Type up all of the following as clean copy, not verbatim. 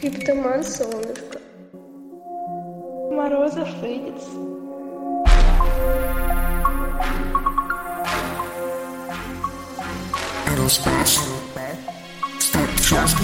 Криптоман, солнышко. Морозов Фейдец. Аэроспас. Ставь шашки.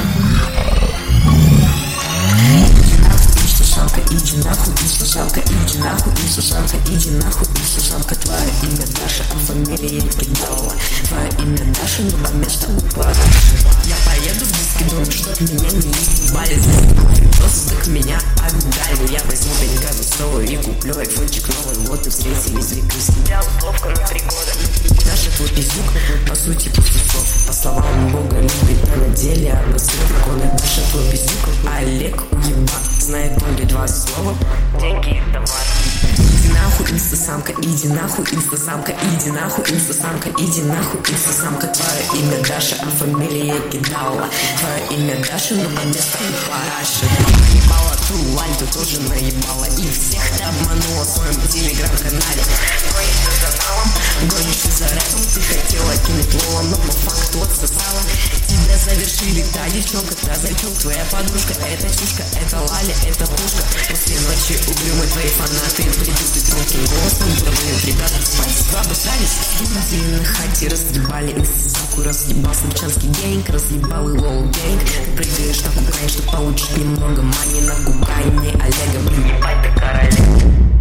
Инстасамка, иди нахуй, инстасамка, иди нахуй, инстасамка, иди нахуй, инстасамка. Твое имя Даша, а фамилия Кидала. Твое имя Даша, но на место упала. Я поеду в детский дом, чтоб меня не ебали. Просто так меня отдали. Я возьму бенгану снова и куплю айфончик новый. Вот и встретились веки. Снял условка на 3 года. Даша твой пиздюк, по сути пустых слов. По словам Бога любит, а на деле обосрет иконы. Даша твой пиздюк, Олег уебан. Знает он ли 2 слова? Деньги и товар. Иди нахуй, инстасамка, иди нахуй, инстасамка, иди нахуй, инстасамка, иди нахуй, инстасамка. Твое имя Даша, а фамилия Кидала. Твое имя Даша, но на место не параши. Наебала ту Альту, тоже наебала. И всех ты обманула в своем телеграм-канале. Гонишься за налом, гонишься за рэпом. Ты хотела кинуть лолом, но по факту отсосала. Тебя завершили, та девчонка, та зайчонка. Твоя подружка, это чушка, это Лаля, это пушка. После ночи угрюмы твои фанаты придут и тонким голосом говорят: ребята, спасибо, обосрались. Люди на хате разъебали инстасамку, разъебал смельчанский гейнг, разъебал и лоу гейнг. Ты прыгаешь так украин, чтобы получить немного мани на гугайне Олега. Блин, ебать ты королева.